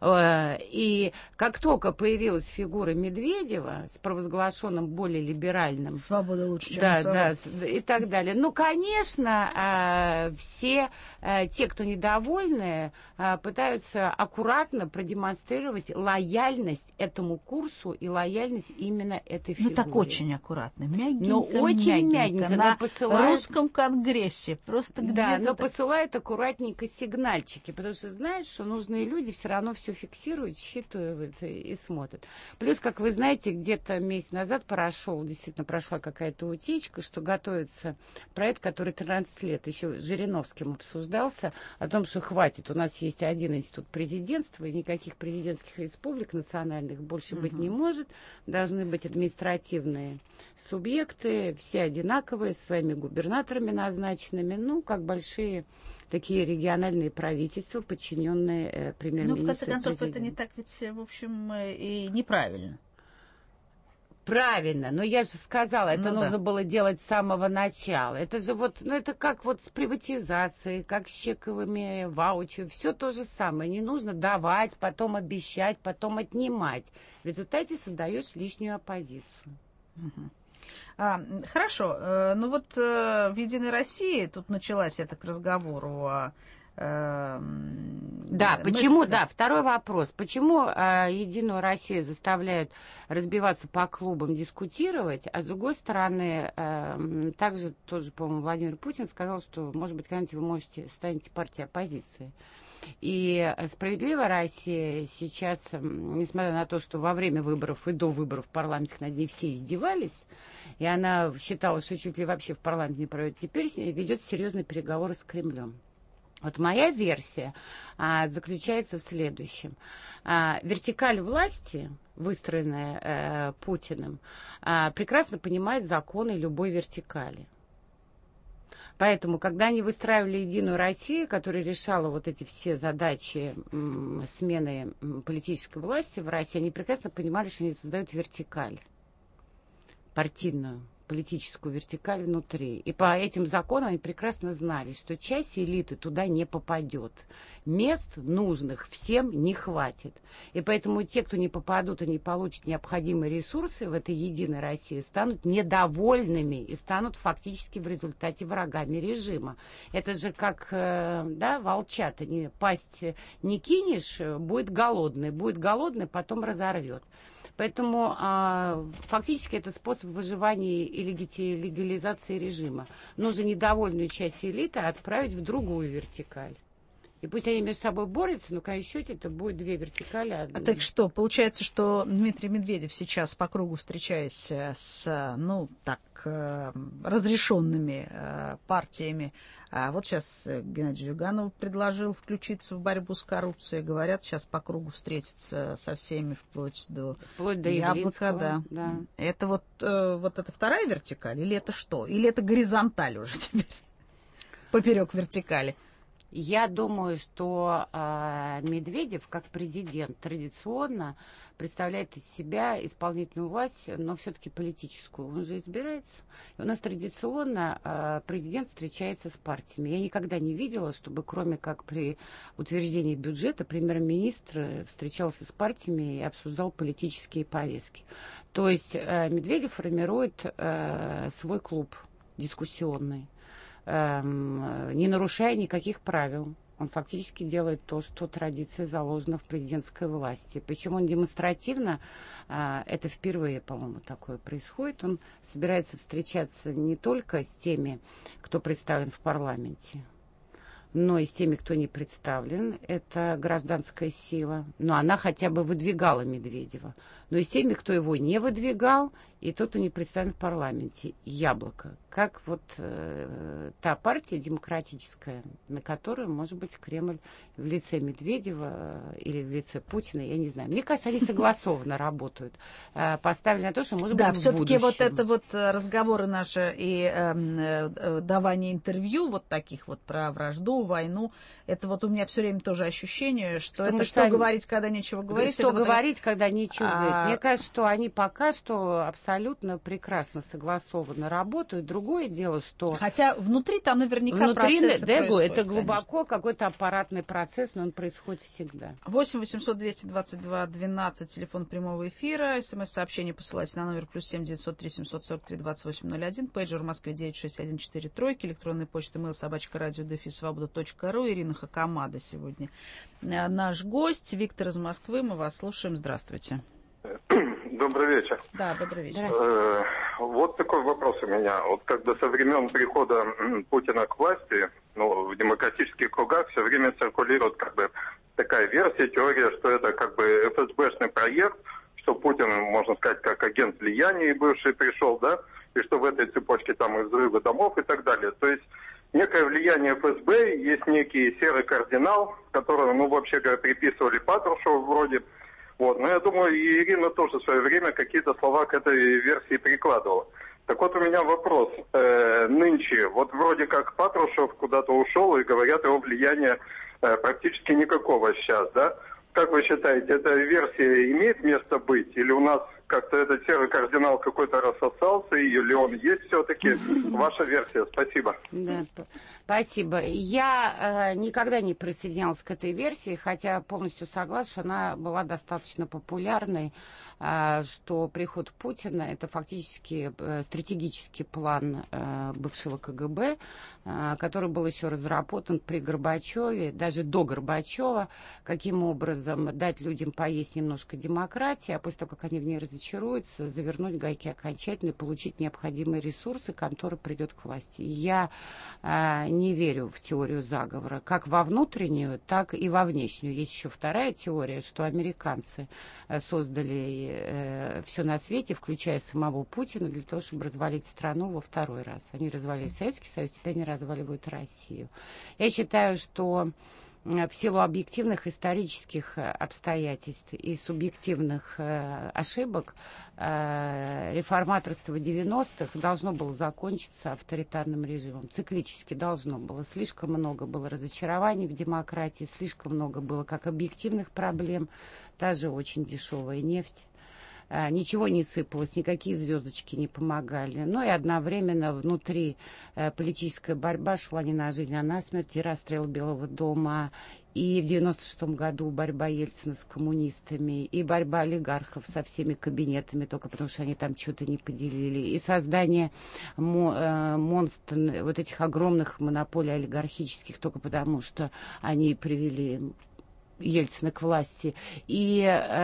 И как только появилась фигура Медведева с провозглашенным более либеральным... Свобода лучше, чем да, свобода. Да, и так далее. Ну, конечно, все те, кто недовольны, пытаются аккуратно продемонстрировать лояльность этому курсу и лояльность именно этой фигуре. Ну, так очень аккуратно, мягенько. Но очень мягенько, на но посылает... русском конгрессе. Просто да, где-то... но так... посылает аккуратненько сигнальчики, потому что знают, что нужные люди все равно все фиксируют, считывают и, и смотрят. Плюс, как вы знаете, где-то месяц назад прошел, действительно прошла какая-то утечка, что готовится проект, который тринадцать лет еще Жириновским обсуждался, о том, что хватит, у нас есть один институт президентства, и никаких президентских республик национальных больше uh-huh. быть не может, должны быть административные субъекты, все одинаковые, с своими губернаторами назначенными, ну, как большие такие региональные правительства, подчиненные э, премьер-министру. Ну, в конце концов, это не так ведь, в общем, и неправильно. Правильно, но я же сказала, это ну, нужно да. было делать с самого начала. Это же вот, ну, это как вот с приватизацией, как с чековыми ваучерами, все то же самое. Не нужно давать, потом обещать, потом отнимать. В результате создаешь лишнюю оппозицию. Угу. А, хорошо, ну вот в «Единой России» тут началась это к разговору о... Да, Мы... почему, да, второй вопрос. Почему э, Единую Россию заставляют разбиваться по клубам, дискутировать, а с другой стороны, э, также тоже, по-моему, Владимир Путин сказал, что, может быть, когда-нибудь вы можете станете партией оппозиции. И «Справедливая Россия» сейчас, несмотря на то, что во время выборов и до выборов парламентских над ней все издевались, и она считала, что чуть ли вообще в парламент не проведет, теперь ведет серьезные переговоры с Кремлем. Вот моя версия а, заключается в следующем. А, вертикаль власти, выстроенная а, Путиным, а, прекрасно понимает законы любой вертикали. Поэтому, когда они выстраивали «Единую Россию», которая решала вот эти все задачи м, смены м, политической власти в России, они прекрасно понимали, что они создают вертикаль, партийную, политическую вертикаль внутри. И по этим законам они прекрасно знали, что часть элиты туда не попадет. Мест нужных всем не хватит. И поэтому те, кто не попадут и не получат необходимые ресурсы в этой «Единой России», станут недовольными и станут фактически в результате врагами режима. Это же как, да, волчата. Не, пасть не кинешь, будет голодный. Будет голодный, потом разорвет. Поэтому а, фактически это способ выживания и легализации режима. Нужно недовольную часть элиты отправить в другую вертикаль. И пусть они между собой борются, но в конечном счете это будет две вертикали. А так что, получается, что Дмитрий Медведев сейчас по кругу, встречаясь с, ну, так, разрешенными партиями, а вот сейчас Геннадий Зюганов предложил включиться в борьбу с коррупцией, говорят, сейчас по кругу встретиться со всеми вплоть до, вплоть до Яблока, да. да. Это вот, вот это вторая вертикаль или это что? Или это горизонталь уже теперь, поперек вертикали? Я думаю, что э, Медведев, как президент, традиционно представляет из себя исполнительную власть, но все-таки политическую. Он же избирается. И у нас традиционно э, президент встречается с партиями. Я никогда не видела, чтобы кроме как при утверждении бюджета премьер-министр встречался с партиями и обсуждал политические повестки. То есть э, Медведев формирует э, свой клуб дискуссионный, не нарушая никаких правил. Он фактически делает то, что традиция заложена в президентской власти. Причем он демонстративно, это впервые, по-моему, такое происходит, он собирается встречаться не только с теми, кто представлен в парламенте, но и с теми, кто не представлен. Это гражданская сила. Но она хотя бы выдвигала Медведева. Но и с теми, кто его не выдвигал, и тот, кто не представлен в парламенте. Яблоко. Как вот э, та партия демократическая, на которую, может быть, Кремль в лице Медведева э, или в лице Путина, я не знаю. Мне кажется, они согласованно работают. Э, поставили на то, что, может да, быть, в все-таки вот будущем. это вот разговоры наши и э, э, давание интервью вот таких вот про вражду, войну, это вот у меня все время тоже ощущение, что, что это что сами... говорить, когда нечего говорить. Что это говорить, вот... когда нечего а... говорить. Мне кажется, что они пока что абсолютно прекрасно согласованно работают. Другое дело, что... Хотя внутри там наверняка внутри процессы Дегу происходят, это глубоко конечно. Какой-то аппаратный процесс, но он происходит всегда. восемь восемьсот двести двадцать два двенадцать, телефон прямого эфира. СМС-сообщение посылайте на номер плюс семь девятьсот три семьсот сорок три двадцать восемь ноль один. Пейджер в Москве девять шесть один четыре тройки. Электронная почта mail собачка радио дефис свобода точка ру. Ирина Хакамада сегодня наш гость. Виктор из Москвы. Мы вас слушаем. Здравствуйте. Добрый вечер. Да, добрый вечер. Э, вот такой вопрос у меня. Вот когда со времен прихода Путина к власти, ну, в демократических кругах все время циркулирует как бы такая версия, теория, что это как бы эф эс бэшный проект, что Путин, можно сказать, как агент влияния бывший пришел, да, и что в этой цепочке там и взрывы домов и так далее. То есть некое влияние эф эс бэ, есть некий серый кардинал, который, ну, вообще говоря, приписывали Патрушеву вроде. Вот, но я думаю, и Ирина тоже в свое время какие-то слова к этой версии прикладывала. Так вот у меня вопрос. Э, нынче, вот вроде как Патрушев куда-то ушел, и говорят, его влияния э, практически никакого сейчас, да? Как вы считаете, эта версия имеет место быть? Или у нас как-то этот серый кардинал какой-то рассосался, или он есть все-таки? Ваша версия. Спасибо. Да, спасибо. Я э, никогда не присоединялась к этой версии, хотя полностью согласна, что она была достаточно популярной, э, что приход Путина – это фактически э, стратегический план э, бывшего ка гэ бэ, э, который был еще разработан при Горбачеве, даже до Горбачева, каким образом дать людям поесть немножко демократии, а после того, как они в ней разочаруются, завернуть гайки окончательно и получить необходимые ресурсы, который придет к власти. Я э, не верю в теорию заговора, как во внутреннюю, так и во внешнюю. Есть еще вторая теория, что американцы э, создали э, все на свете, включая самого Путина, для того, чтобы развалить страну во второй раз. Они развалили Советский Союз, теперь они разваливают Россию. Я считаю, что в силу объективных исторических обстоятельств и субъективных э, ошибок э, реформаторство девяностых должно было закончиться авторитарным режимом. Циклически должно было. Слишком много было разочарований в демократии, слишком много было как объективных проблем, даже очень дешевая нефть. Ничего не сыпалось, никакие звездочки не помогали. Но и одновременно внутри э, политическая борьба шла не на жизнь, а на смерть, и расстрел Белого дома, и в девяносто шестом году борьба Ельцина с коммунистами, и борьба олигархов со всеми кабинетами, только потому что они там что-то не поделили, и создание мо, э, монстр, вот этих огромных монополий олигархических, только потому что они привели Ельцина к власти, и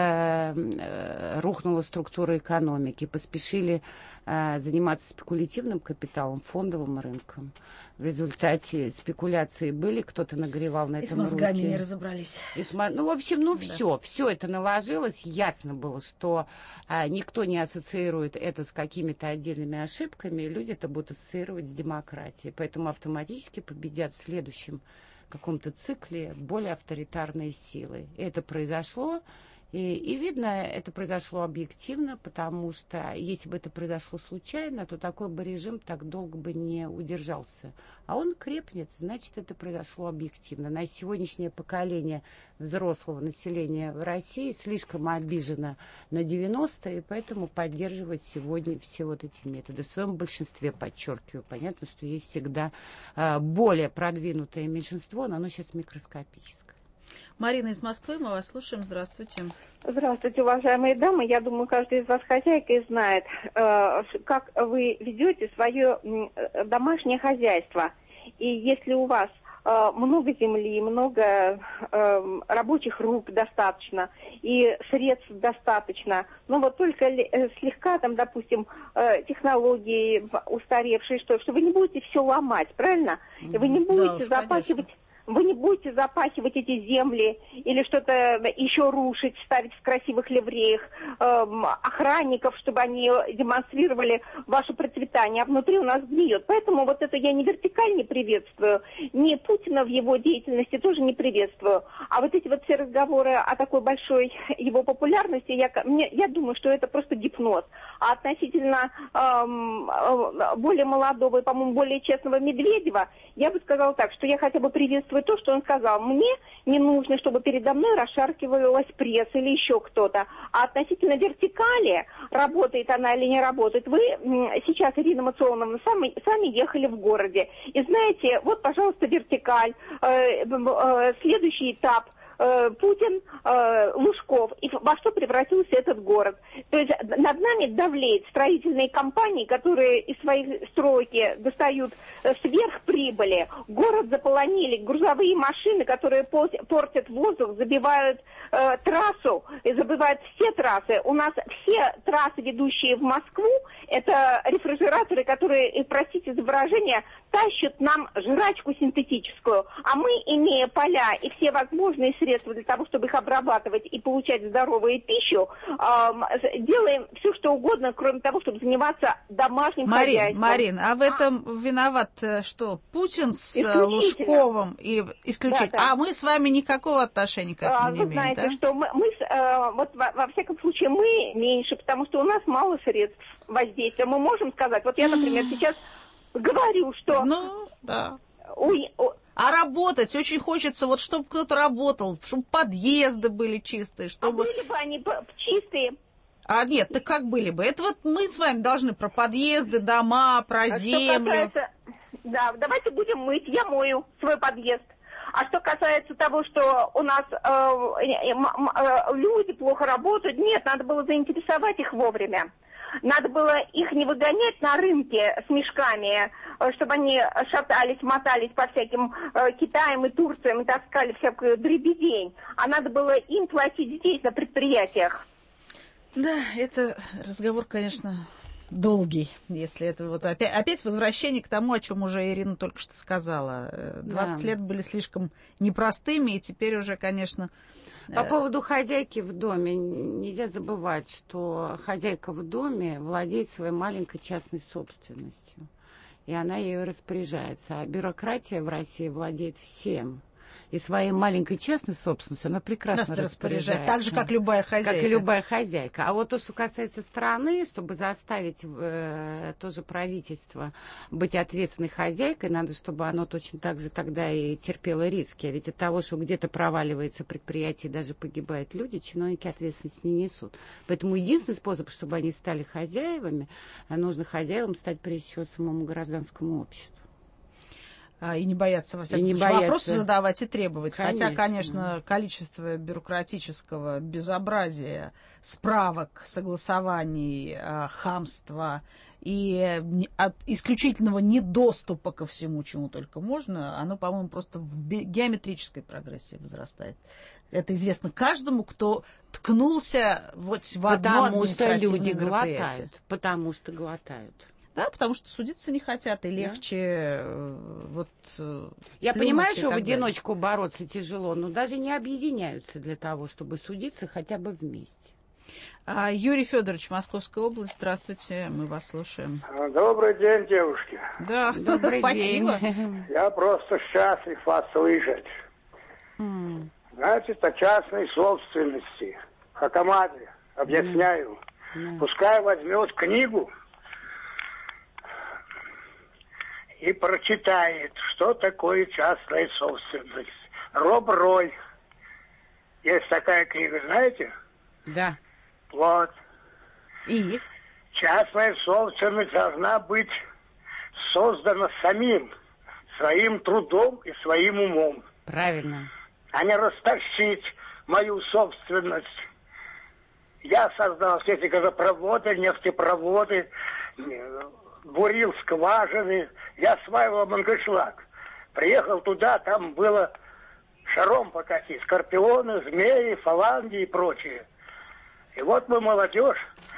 э, э, рухнула структура экономики, поспешили э, заниматься спекулятивным капиталом, фондовым рынком. В результате спекуляции были, кто-то нагревал на этом руки. И с мозгами не разобрались. И с, ну, в общем, ну, да. все, все это наложилось. Ясно было, что а, никто не ассоциирует это с какими-то отдельными ошибками, и люди это будут ассоциировать с демократией. Поэтому автоматически победят в следующем каком-то цикле более авторитарные силы. И это произошло. И, и видно, это произошло объективно, потому что если бы это произошло случайно, то такой бы режим так долго бы не удержался. А он крепнет, значит, это произошло объективно. На сегодняшнее поколение взрослого населения в России слишком обижено на девяностые, и поэтому поддерживает сегодня все вот эти методы. В своем большинстве, подчеркиваю, понятно, что есть всегда э, более продвинутое меньшинство, но оно сейчас микроскопическое. Марина из Москвы, мы вас слушаем. Здравствуйте. Здравствуйте, уважаемые дамы. Я думаю, каждый из вас хозяйка и знает, э, как вы ведете свое э, домашнее хозяйство. И если у вас э, много земли, много э, рабочих рук достаточно и средств достаточно, но вот только э, слегка там, допустим, э, технологии устаревшие, что, что вы не будете все ломать, правильно? И вы не будете да уж, запахивать... Вы не будете запахивать эти земли или что-то еще рушить, ставить в красивых ливреях эм, охранников, чтобы они демонстрировали ваше процветание, а внутри у нас гниет. Поэтому вот это я ни вертикаль не приветствую, ни Путина в его деятельности тоже не приветствую. А вот эти вот все разговоры о такой большой его популярности, я, мне, я думаю, что это просто гипноз. А относительно эм, более молодого и, по-моему, более честного Медведева, я бы сказала так, что я хотя бы приветствую то, что он сказал. Мне не нужно, чтобы передо мной расшаркивалась пресса или еще кто-то. А относительно вертикали, работает она или не работает, вы сейчас, Ирина Мационовна, сами, сами ехали в городе. И знаете, вот, пожалуйста, вертикаль, э, э, следующий этап. Путин, э, Лужков, и во что превратился этот город. То есть над нами давлеют строительные компании, которые из своих стройки достают сверхприбыли. Город заполонили грузовые машины, которые портят воздух, забивают э, трассу, и забивают все трассы. У нас все трассы, ведущие в Москву, это рефрижераторы, которые, простите за выражение, тащат нам жрачку синтетическую. А мы, имея поля и все возможные средства для того, чтобы их обрабатывать и получать здоровую пищу, э, делаем все, что угодно, кроме того, чтобы заниматься домашним Марин, хозяйством. Марин, а в этом а? виноват что? Путин с Лужковым и исключительно. Да, да. А мы с вами никакого отношения к этому а, не вы имеем, знаете, да? что мы, мы э, вот во, во всяком случае мы меньше, потому что у нас мало средств воздействия. Мы можем сказать, вот я, например, сейчас говорю, что... Ну, да. У, у... А работать очень хочется, вот чтобы кто-то работал, чтобы подъезды были чистые, чтобы... А были бы они чистые? А нет, так как были бы? Это вот мы с вами должны про подъезды, дома, про а землю. Касается... Да, давайте будем мыть, я мою свой подъезд. А что касается того, что у нас э, э, люди плохо работают, нет, надо было заинтересовать их вовремя. Надо было их не выгонять на рынке с мешками, чтобы они шатались, мотались по всяким э, Китаям и Турциям и таскали всякую дребедень. А надо было им платить здесь, на предприятиях. Да, это разговор, конечно, долгий, если это вот опять, опять возвращение к тому, о чем уже Ирина только что сказала. двадцать да. лет были слишком непростыми, и теперь уже, конечно... По поводу хозяйки в доме, нельзя забывать, что хозяйка в доме владеет своей маленькой частной собственностью, и она ею распоряжается. А бюрократия в России владеет всем. И своей маленькой частной собственностью она прекрасно распоряжается. Так же, как любая хозяйка. Как и любая хозяйка. А вот то, что касается страны, чтобы заставить э, тоже правительство быть ответственной хозяйкой, надо, чтобы оно точно так же тогда и терпело риски. А ведь от того, что где-то проваливается предприятие, даже погибают люди, чиновники ответственность не несут. Поэтому единственный способ, чтобы они стали хозяевами, нужно хозяевам стать прежде всего самому гражданскому обществу. и не бояться, во всяком случае, вопросы задавать и требовать. Конечно. Хотя, конечно, количество бюрократического безобразия, справок, согласований, хамства и от исключительного недоступа ко всему, чему только можно, оно, по-моему, просто в геометрической прогрессии возрастает. Это известно каждому, кто ткнулся вот в одно административное мероприятие. Потому что люди глотают. Потому что глотают. Да, потому что судиться не хотят, и легче да? вот... Я понимаю, что в одиночку далее. Бороться тяжело, но даже не объединяются для того, чтобы судиться хотя бы вместе. А, Юрий Федорович, Московская область, здравствуйте, мы вас слушаем. Добрый день, девушки. Да, добрый спасибо. День. Я просто счастлив вас слышать. Mm. Значит, о частной собственности. Хакамаде, объясняю. Mm. Пускай возьмет книгу и прочитает, что такое частная собственность. Роб Рой. Есть такая книга, знаете? Да. Вот. И? Частная собственность должна быть создана самим, своим трудом и своим умом. Правильно. А не растащить мою собственность. Я создал все эти газопроводы, нефтепроводы, бурил скважины, я осваивал Мангышлак. Приехал туда, там было шаром покатить, скорпионы, змеи, фаланги и прочее. И вот мы, молодежь,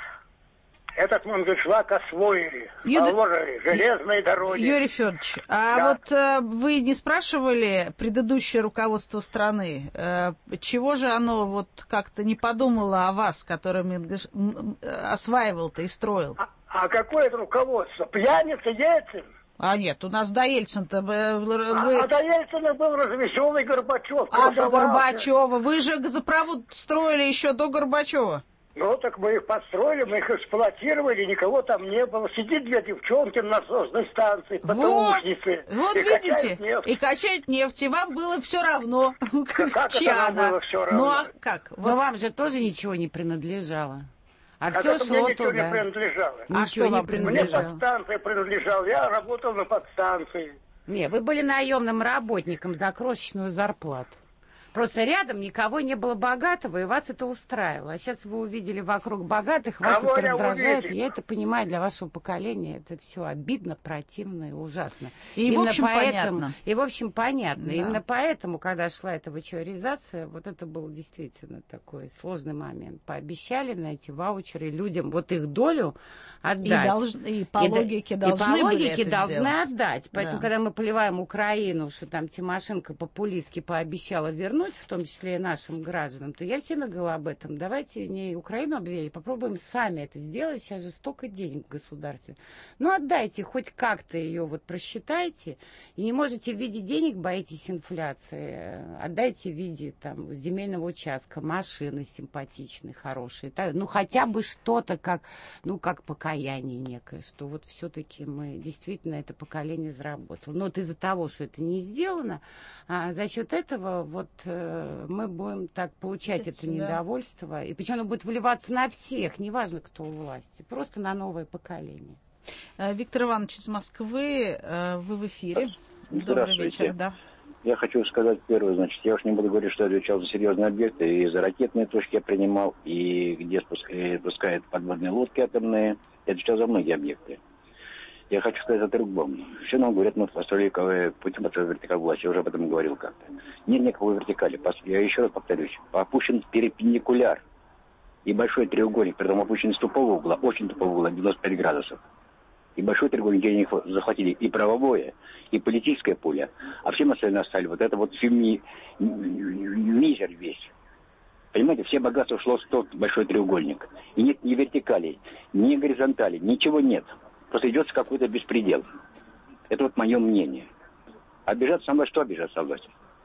этот Мангышлак освоили, Юда... положили железные дороги. Юрий Федорович, а да. вот э, вы не спрашивали предыдущее руководство страны, э, чего же оно вот как-то не подумало о вас, который Мангыш... осваивал-то и строил? А, а какое это руководство? Пьяница, Ельцин? А нет, у нас до Ельцина-то... Вы... А, а до Ельцина был развеселый Горбачев. А до Горбачева? Вы же газопровод строили еще до Горбачева. Ну, так мы их построили, мы их эксплуатировали, никого там не было. Сидит две девчонки на насосной станции, ПТУшницы. Вот, вот и видите, качают и качают нефть, и вам было все равно. Как, как это вам было все равно? Ну, а как? Вот. Но вам же тоже ничего не принадлежало. А как все это шло мне ничего туда. не принадлежало. А ничего что вам принадлежало? Мне подстанция принадлежала, я работал на подстанции. Не, вы были наемным работником за крошечную зарплату. Просто рядом никого не было богатого, и вас это устраивало. А сейчас вы увидели вокруг богатых, вас Кого это я раздражает. увидел? Я это понимаю, для вашего поколения это все обидно, противно и ужасно. И Именно в общем поэтому, понятно. И в общем понятно. Да. Именно поэтому, когда шла эта ваучеризация, вот это был действительно такой сложный момент. Пообещали на эти ваучеры людям вот их долю отдать. И, долж... и по и, логике должны и по были логике это должны сделать. отдать. Поэтому, да. когда мы поливаем Украину, что там Тимошенко популистски пообещала вернуть, в том числе и нашим гражданам, то я всем говорила об этом. Давайте не Украину объявили, попробуем сами это сделать. Сейчас же столько денег в государстве. Ну, отдайте, хоть как-то ее вот просчитайте. И не можете в виде денег, боитесь инфляции. Отдайте в виде там земельного участка, машины симпатичные, хорошие. Ну, хотя бы что-то, как, ну, как покаяние некое, что вот все-таки мы действительно это поколение заработало. Но вот из-за того, что это не сделано, а за счет этого вот э, мы будем так получать это, это недовольство. И причем оно будет выливаться на всех, неважно, кто у власти, просто на новое поколение. Виктор Иванович из Москвы, вы в эфире. Добрый вечер, да. Я хочу сказать первое, значит, я уж не буду говорить, что я отвечал за серьезные объекты, и за ракетные точки я принимал, и где спускают подводные лодки атомные, я отвечал за многие объекты. Я хочу сказать о другом. Все нам говорят, мы построили путем вертикаль власти, я уже об этом говорил как-то. Нет никакой вертикали. Я еще раз повторюсь, опущен перпендикуляр и большой треугольник, при этом опущен с тупого угла, очень тупого угла, девяносто пять градусов. И большой треугольник, где они захватили и правовое, и политическое поле, а всем остальным оставили. Вот это вот ми- мизер весь. Понимаете, все богатства шло в тот большой треугольник. И нет ни вертикалей, ни горизонталей, ничего нет. Просто идется какой-то беспредел. Это вот мое мнение. Обижаться со мной, что обижаться со мной?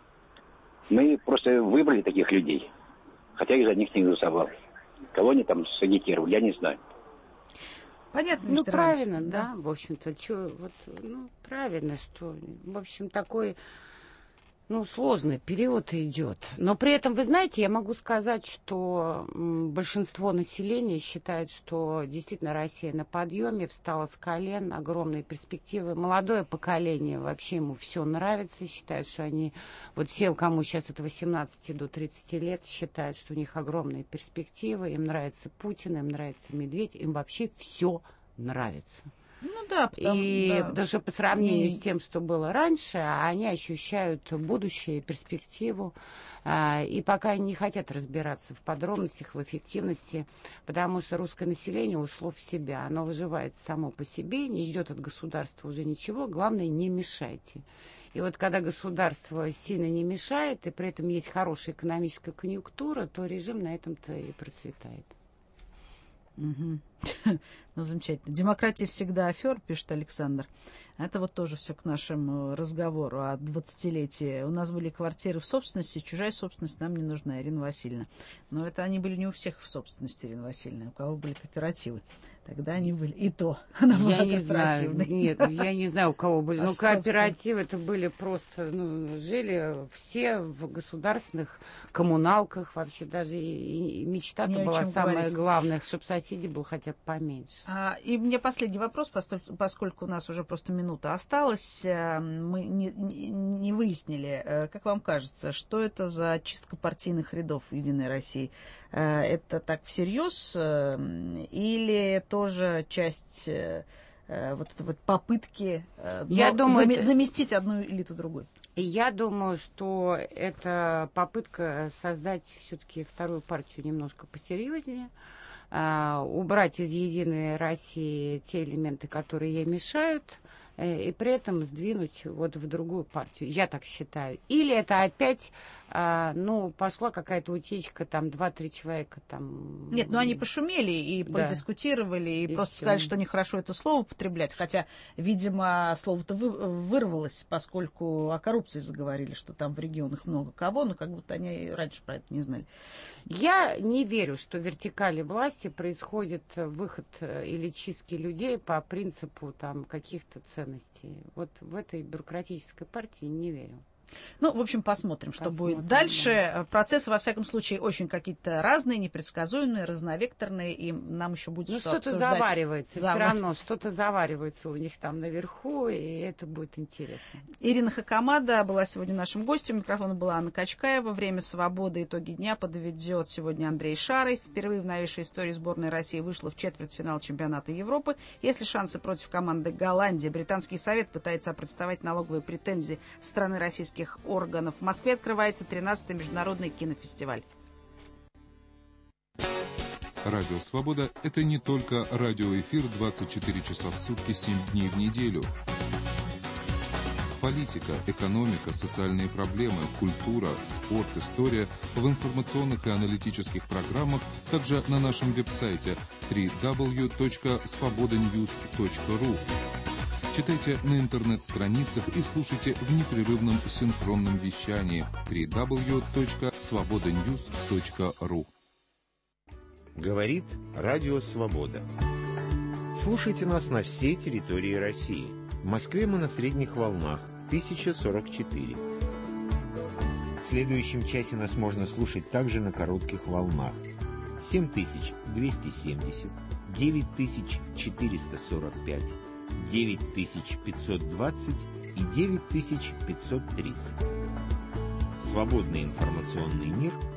Мы просто выбрали таких людей. Хотя их за них не голосовал. Кого они там сагитировали, я не знаю. Понятно, ну, Виктор правильно, Иванович, да, в общем-то, чё, вот, ну, правильно, что, в общем, такой Ну, сложный период идет. Но при этом, вы знаете, я могу сказать, что большинство населения считает, что действительно Россия на подъеме, встала с колен, огромные перспективы. Молодое поколение, вообще ему все нравится, считают, что они, вот все, кому сейчас от восемнадцати до тридцати лет, считают, что у них огромные перспективы, им нравится Путин, им нравится Медведев, им вообще все нравится. Ну да, потому, и да. потому что по сравнению и... с тем, что было раньше, они ощущают будущее, перспективу, а, и пока не хотят разбираться в подробностях, в эффективности, потому что русское население ушло в себя, оно выживает само по себе, не ждет от государства уже ничего, главное, не мешайте. И вот когда государство сильно не мешает, и при этом есть хорошая экономическая конъюнктура, то режим на этом-то и процветает. Угу. Ну, замечательно. Демократия всегда афер, пишет Александр. Это вот тоже все к нашему разговору о двадцатилетии. У нас были квартиры в собственности, чужая собственность нам не нужна, Ирина Васильевна. Но это они были не у всех в собственности, Ирина Васильевна, у кого были кооперативы. Тогда они были. И то она была я не знаю. Нет, я не знаю, у кого были. Но кооперативы это были просто, ну, жили все в государственных коммуналках. Вообще даже и, и мечта-то была самая говорить. главная, чтобы соседей был хотя бы поменьше. А, и мне последний вопрос, поскольку, поскольку у нас уже просто минута осталась. Мы не, не, не выяснили, как вам кажется, что это за чистка партийных рядов в «Единой России»? Это так всерьез или тоже часть вот этой вот попытки Я думаю, зам, это... заместить одну элиту другой? Я думаю, что это попытка создать все-таки вторую партию немножко посерьезнее, убрать из «Единой России» те элементы, которые ей мешают, и при этом сдвинуть вот в другую партию. Я так считаю. Или это опять, а, ну, пошла какая-то утечка, там, два-три человека там... Нет, ну они пошумели и да. подискутировали, и, и просто все. сказали, что нехорошо это слово употреблять. Хотя, видимо, слово-то вы, вырвалось, поскольку о коррупции заговорили, что там в регионах много кого, но как будто они раньше про это не знали. Я не верю, что в вертикали власти происходит выход или чистки людей по принципу там каких-то ценностей. Вот в этой бюрократической партии не верю. Ну, в общем, посмотрим, что посмотрим, будет дальше. Да. Процессы, во всяком случае, очень какие-то разные, непредсказуемые, разновекторные, и нам еще будет ну, что что-то обсуждать. заваривается, Завар... все равно что-то заваривается у них там наверху, и это будет интересно. Ирина Хакамада была сегодня нашим гостем. У микрофона была Анна Качкаева. Время свободы, итоги дня подведет сегодня Андрей Шарый. Впервые в новейшей истории сборная России вышла в четвертьфинал чемпионата Европы. Если шансы против команды Голландии, британский совет пытается опротестовать налоговые претензии страны российских органов. В Москве открывается тринадцатый международный кинофестиваль. Радио «Свобода» — это не только радиоэфир двадцать четыре часа в сутки, семь дней в неделю. Политика, экономика, социальные проблемы, культура, спорт, история в информационных и аналитических программах, также на нашем веб-сайте дабл-ю дабл-ю дабл-ю точка свобода ньюс точка ру. Читайте на интернет-страницах и слушайте в непрерывном синхронном вещании дабл-ю дабл-ю дабл-ю точка свобода ньюс точка ру. Говорит Радио Свобода. Слушайте нас на всей территории России. В Москве мы на средних волнах тысяча сорок четыре. В следующем часе нас можно слушать также на коротких волнах семь тысяч двести семьдесят, девять тысяч четыреста сорок пять, девять тысяч пятьсот двадцать и девять тысяч пятьсот тридцать. Свободный информационный мир